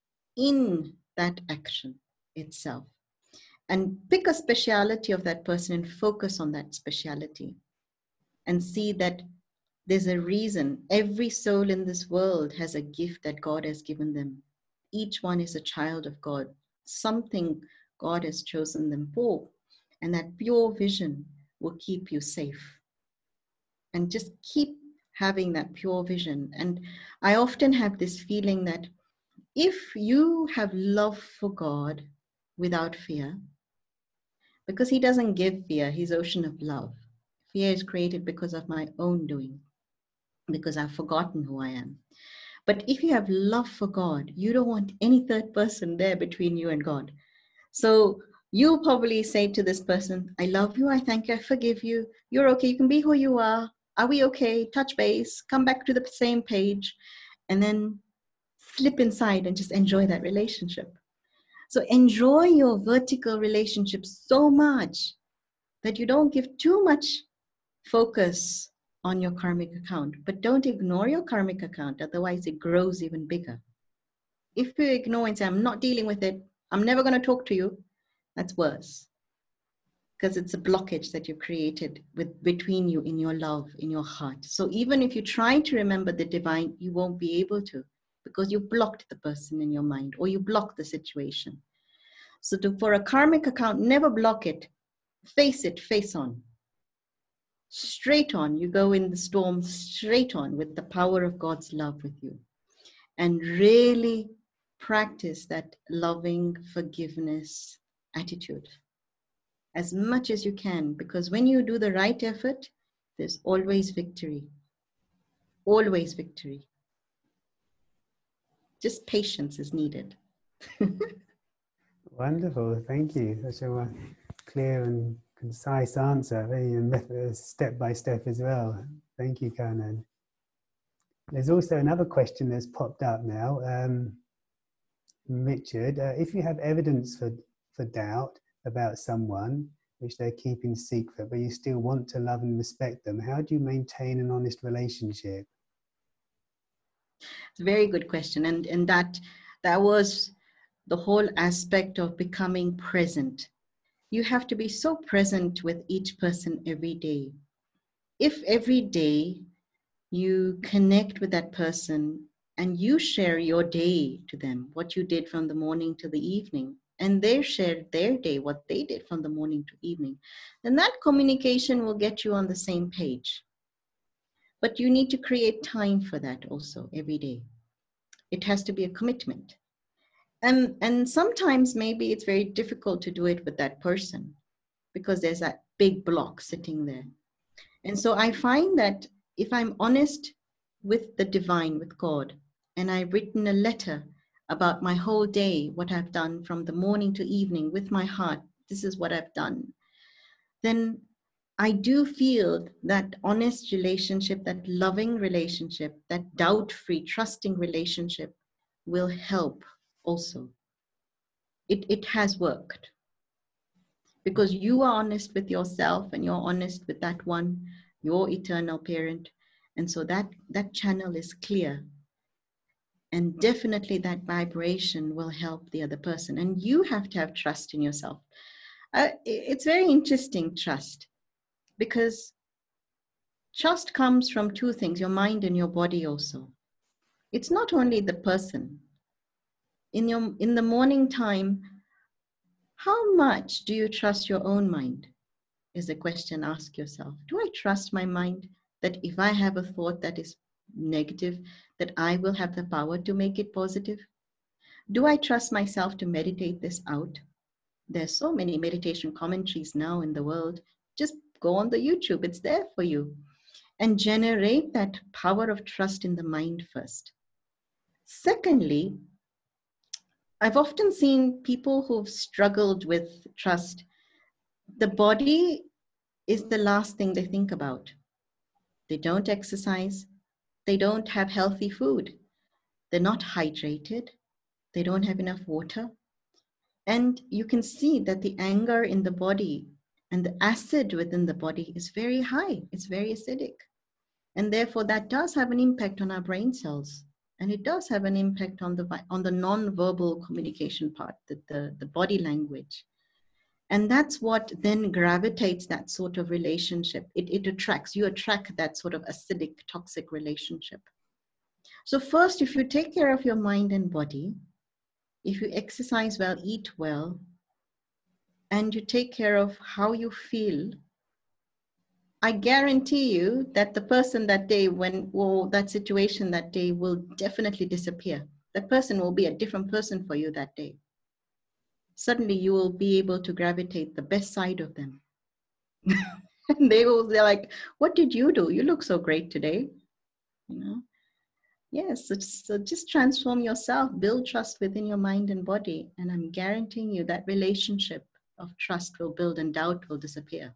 in that action itself. And pick a speciality of that person and focus on that speciality. And see that there's a reason. Every soul in this world has a gift that God has given them. Each one is a child of God. Something God has chosen them for. And that pure vision will keep you safe. And just keep having that pure vision. And I often have this feeling that if you have love for God without fear, because He doesn't give fear, He's ocean of love. Fear is created because of my own doing, because I've forgotten who I am. But if you have love for God, you don't want any third person there between you and God. So you probably say to this person, I love you, I thank you, I forgive you. You're okay, you can be who you are. Are we okay? Touch base, come back to the same page, and then slip inside and just enjoy that relationship. So enjoy your vertical relationship so much that you don't give too much focus on your karmic account, but don't ignore your karmic account, otherwise it grows even bigger. If you ignore and say, I'm not dealing with it, I'm never going to talk to you, that's worse. Because it's a blockage that you've created between you in your love, in your heart. So even if you try to remember the divine, you won't be able to, because you blocked the person in your mind, or you blocked the situation. So for a karmic account, never block it. Face it, face on. Straight on. You go in the storm straight on with the power of God's love with you. And really practice that loving forgiveness attitude as much as you can, because when you do the right effort, there's always victory. Always victory. Just patience is needed. Wonderful, thank you. Such a clear and concise answer, very step by step as well. Thank you, Kanan. There's also another question that's popped up now. Richard, if you have evidence for doubt about someone which they're keeping secret, but you still want to love and respect them, how do you maintain an honest relationship? It's a very good question. And that was the whole aspect of becoming present. You have to be so present with each person every day. If every day you connect with that person and you share your day to them, what you did from the morning to the evening, and they shared their day, what they did from the morning to evening, then that communication will get you on the same page. But you need to create time for that also every day. It has to be a commitment. And sometimes maybe it's very difficult to do it with that person because there's that big block sitting there. And so I find that if I'm honest with the divine, with God, and I've written a letter about my whole day, what I've done from the morning to evening with my heart, this is what I've done, then I do feel that honest relationship, that loving relationship, that doubt-free, trusting relationship will help also. It has worked. Because you are honest with yourself and you're honest with that one, your eternal parent. And so that channel is clear. And definitely that vibration will help the other person. And you have to have trust in yourself. It's very interesting, trust, because trust comes from two things, your mind and your body also. It's not only the person. In the morning time, how much do you trust your own mind? is a question. Ask yourself, do I trust my mind that if I have a thought that is negative, that I will have the power to make it positive? Do I trust myself to meditate this out? There's so many meditation commentaries now in the world. Just go on the YouTube, it's there for you. And generate that power of trust in the mind first. Secondly, I've often seen people who've struggled with trust. The body is the last thing they think about. They don't exercise. They don't have healthy food. They're not hydrated. They don't have enough water. And you can see that the anger in the body and the acid within the body is very high. It's very acidic. And therefore, that does have an impact on our brain cells. And it does have an impact on the non-verbal communication part, the body language. And that's what then gravitates that sort of relationship. It attracts, you attract that sort of acidic, toxic relationship. So first, if you take care of your mind and body, if you exercise well, eat well, and you take care of how you feel, I guarantee you that the person that day or that situation that day will definitely disappear. That person will be a different person for you that day. Suddenly you will be able to gravitate the best side of them. And they're like, what did you do? You look so great today. You know? Yes, so just transform yourself, build trust within your mind and body. And I'm guaranteeing you that relationship of trust will build and doubt will disappear.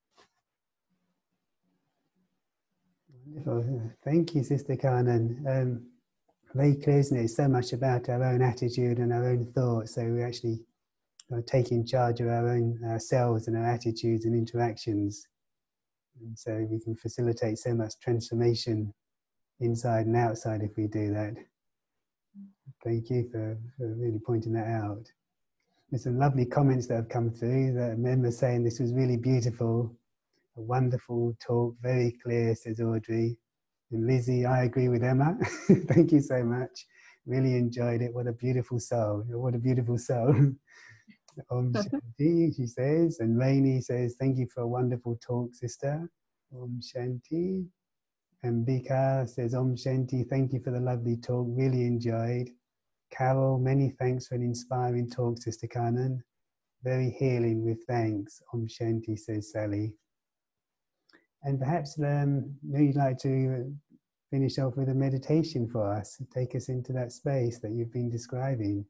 Wonderful. Thank you, Sister Kanan. Very clear, isn't it? It's so much about our own attitude and our own thoughts. So we actually taking charge of our own selves and our attitudes and interactions. And so we can facilitate so much transformation inside and outside if we do that. Thank you for really pointing that out. There's some lovely comments that have come through. That Emma saying this was really beautiful, a wonderful talk, very clear, says Audrey. And Lizzie, I agree with Emma. Thank you so much. Really enjoyed it. What a beautiful soul. What a beautiful soul. Om Shanti, she says. And Rainey says, thank you for a wonderful talk, sister. Om Shanti. And Bika says, Om Shanti, thank you for the lovely talk. Really enjoyed. Carol, many thanks for an inspiring talk, Sister Kanan. Very healing with thanks. Om Shanti, says Sally. And perhaps you'd like to finish off with a meditation for us, take us into that space that you've been describing.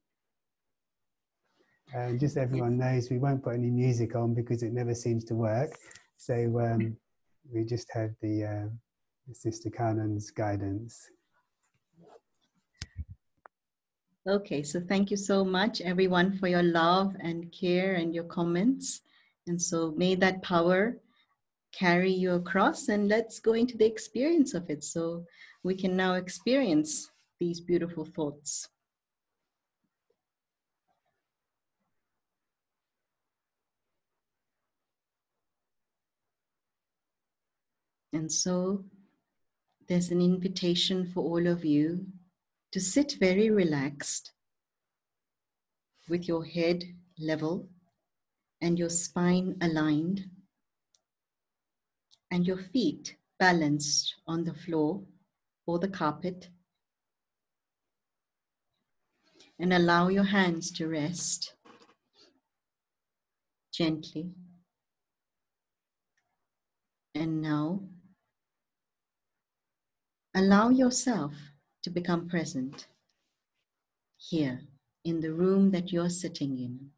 And just so everyone knows, we won't put any music on because it never seems to work. So we just have the Sister Kanan's guidance. Okay, so thank you so much, everyone, for your love and care and your comments. And so may that power carry you across, and let's go into the experience of it so we can now experience these beautiful thoughts. And so there's an invitation for all of you to sit very relaxed with your head level and your spine aligned and your feet balanced on the floor or the carpet. And allow your hands to rest gently. And now, allow yourself to become present here in the room that you're sitting in.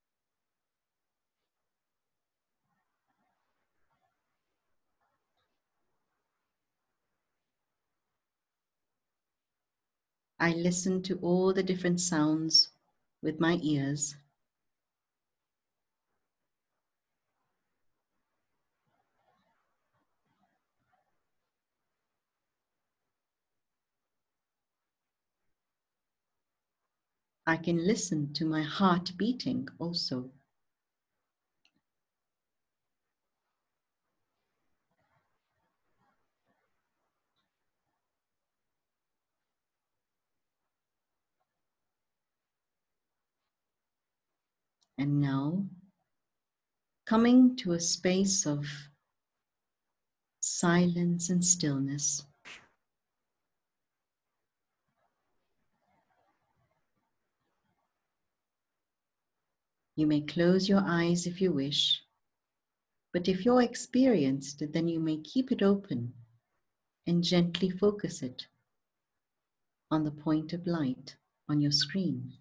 I listen to all the different sounds with my ears. I can listen to my heart beating also. And now, coming to a space of silence and stillness. You may close your eyes if you wish, but if you're experienced, then you may keep it open and gently focus it on the point of light on your screen.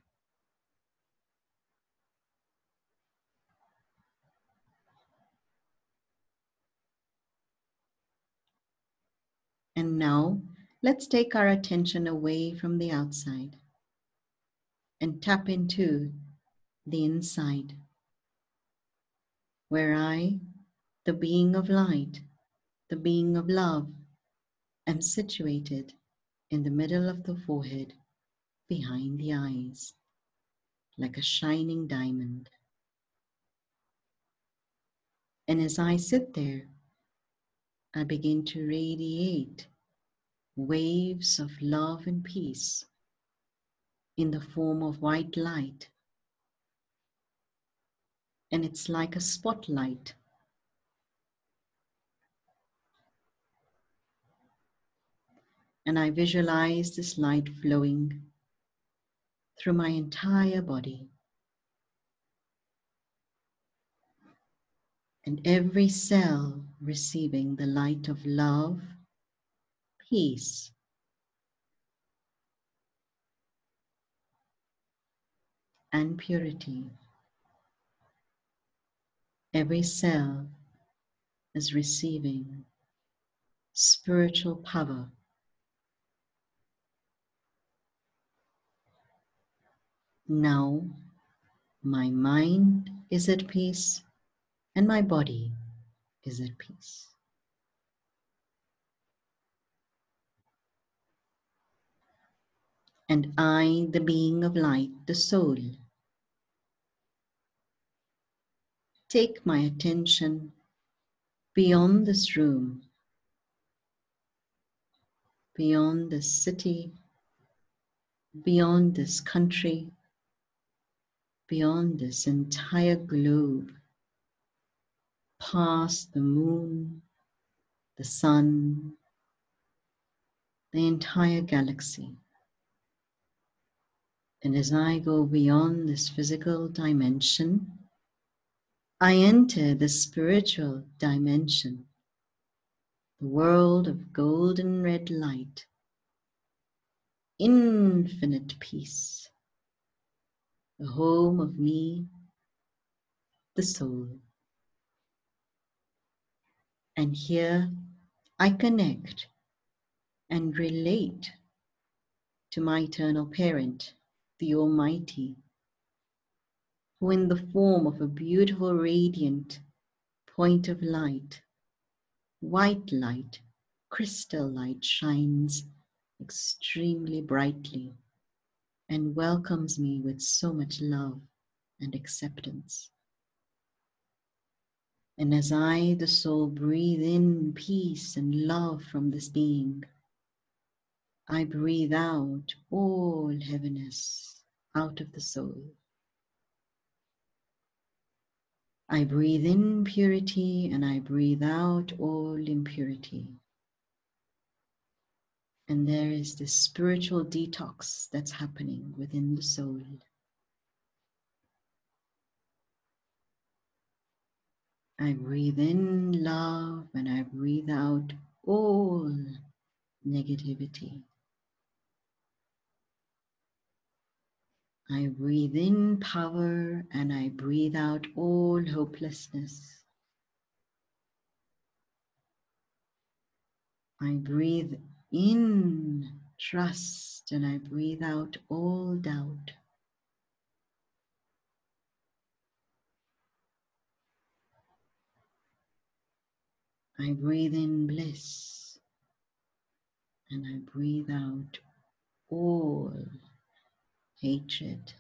And now, let's take our attention away from the outside and tap into the inside, where I, the being of light, the being of love, am situated in the middle of the forehead, behind the eyes, like a shining diamond. And as I sit there, I begin to radiate waves of love and peace in the form of white light. And it's like a spotlight. And I visualize this light flowing through my entire body. And every cell receiving the light of love, peace, and purity. Every cell is receiving spiritual power. Now, my mind is at peace and my body is at peace. And I, the being of light, the soul, take my attention beyond this room, beyond this city, beyond this country, beyond this entire globe, past the moon, the sun, the entire galaxy. And as I go beyond this physical dimension, I enter the spiritual dimension, the world of golden red light, infinite peace, the home of me, the soul. And here I connect and relate to my eternal parent, the Almighty, who in the form of a beautiful radiant point of light, white light, crystal light, shines extremely brightly and welcomes me with so much love and acceptance. And as I, the soul, breathe in peace and love from this being, I breathe out all heaviness out of the soul. I breathe in purity and I breathe out all impurity. And there is this spiritual detox that's happening within the soul. I breathe in love and I breathe out all negativity. I breathe in power and I breathe out all hopelessness. I breathe in trust and I breathe out all doubt. I breathe in bliss and I breathe out all hatred.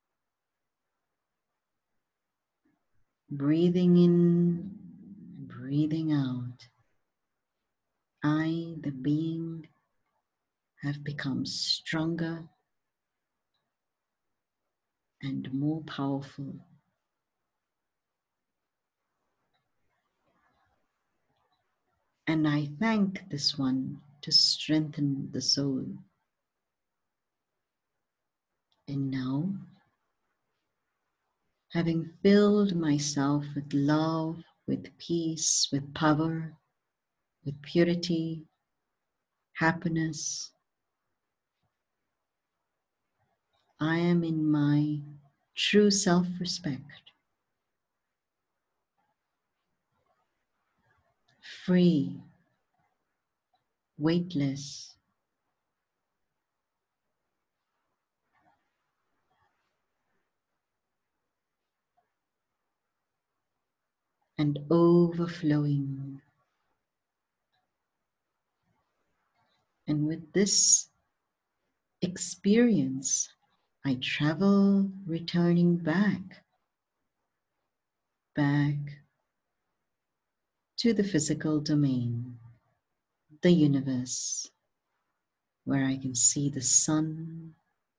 Breathing in, breathing out. I, the being, have become stronger and more powerful. And I thank this one to strengthen the soul. And now, having filled myself with love, with peace, with power, with purity, happiness, I am in my true self-respect, free, weightless, and overflowing. And with this experience, I travel, returning back to the physical domain, the universe, where I can see the sun,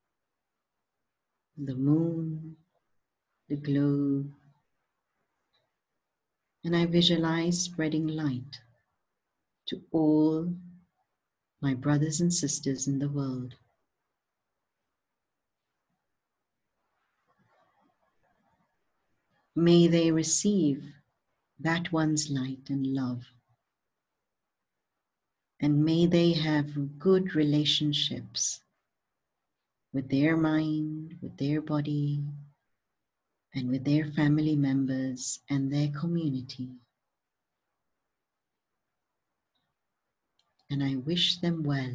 the moon, the globe, and I visualize spreading light to all my brothers and sisters in the world. May they receive that one's light and love. And may they have good relationships with their mind, with their body, and with their family members and their community. And I wish them well.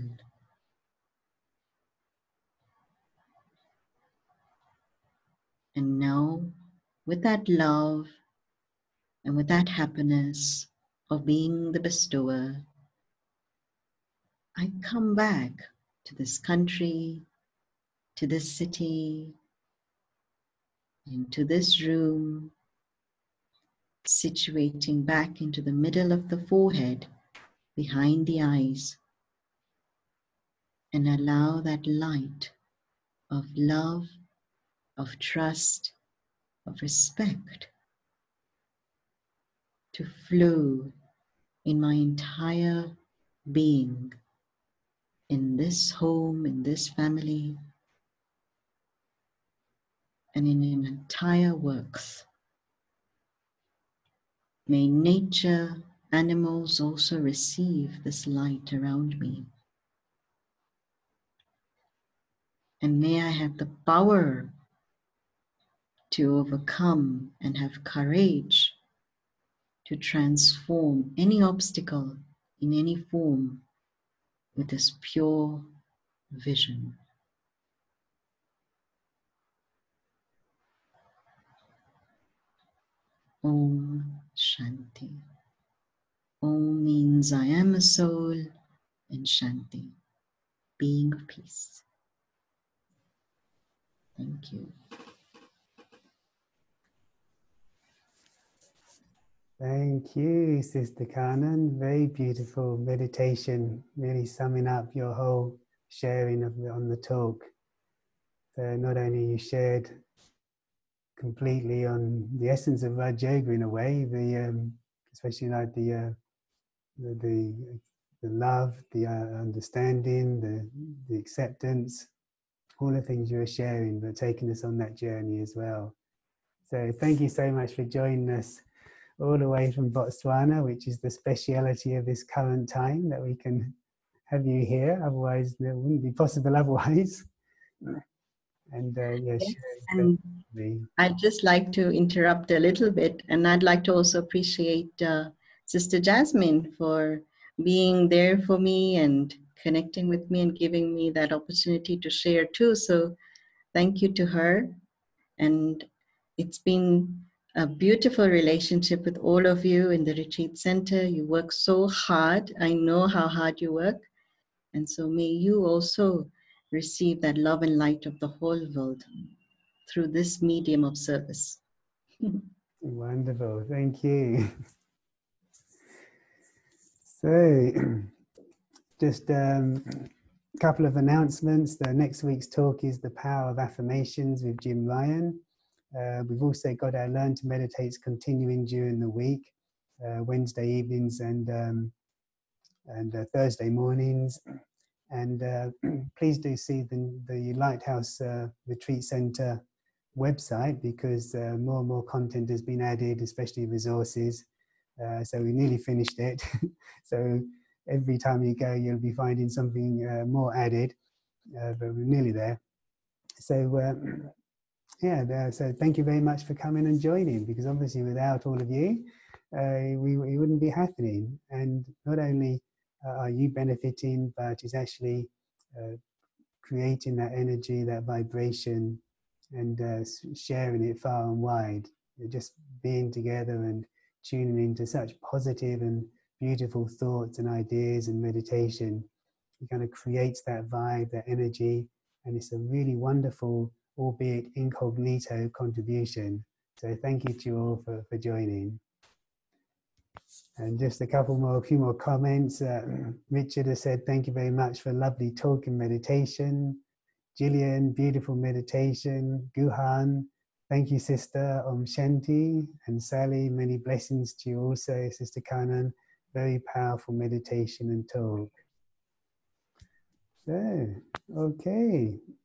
And now, with that love and with that happiness of being the bestower, I come back to this country, to this city, into this room, situating back into the middle of the forehead, behind the eyes, and allow that light of love, of trust, of respect to flow in my entire being, in this home, in this family, and in an entire works. May nature, animals also receive this light around me. And may I have the power to overcome and have courage to transform any obstacle in any form with this pure vision. Om Shanti. Om means I am a soul, and Shanti, being of peace. Thank you. Thank you, Sister Kanan. Very beautiful meditation, really summing up your whole sharing on the talk. So not only you shared completely on the essence of Raj Yoga in a way, especially like the love, the understanding, the acceptance, all the things you were sharing, but taking us on that journey as well. So thank you so much for joining us all the way from Botswana, which is the speciality of this current time, that we can have you here. Otherwise, it wouldn't be possible otherwise. And yes, and I'd just like to interrupt a little bit, and I'd like to also appreciate Sister Jasmine for being there for me and connecting with me and giving me that opportunity to share too. So thank you to her. And it's been a beautiful relationship with all of you in the retreat center. You work so hard. I know how hard you work. And so may you also receive that love and light of the whole world through this medium of service. Wonderful, thank you. So, just a couple of announcements. The next week's talk is The Power of Affirmations with Jim Ryan. We've also got our Learn to Meditate continuing during the week, Wednesday evenings and and Thursday mornings. And please do see the Lighthouse Retreat Centre website, because more and more content has been added, especially resources. So we nearly finished it. So every time you go, you'll be finding something more added, but we're nearly there. So yeah, so thank you very much for coming and joining, because obviously without all of you, we wouldn't be happening. And not only are you benefiting, but it's actually creating that energy, that vibration, and sharing it far and wide. Just being together and tuning into such positive and beautiful thoughts and ideas and meditation, it kind of creates that vibe, that energy, and it's a really wonderful, albeit incognito, contribution. So thank you to you all for joining. And just a few more comments. Richard has said, thank you very much for a lovely talk and meditation. Gillian, beautiful meditation. Guhan, thank you, sister. Om Shanti. And Sally, many blessings to you also, Sister Kanan. Very powerful meditation and talk. So, okay.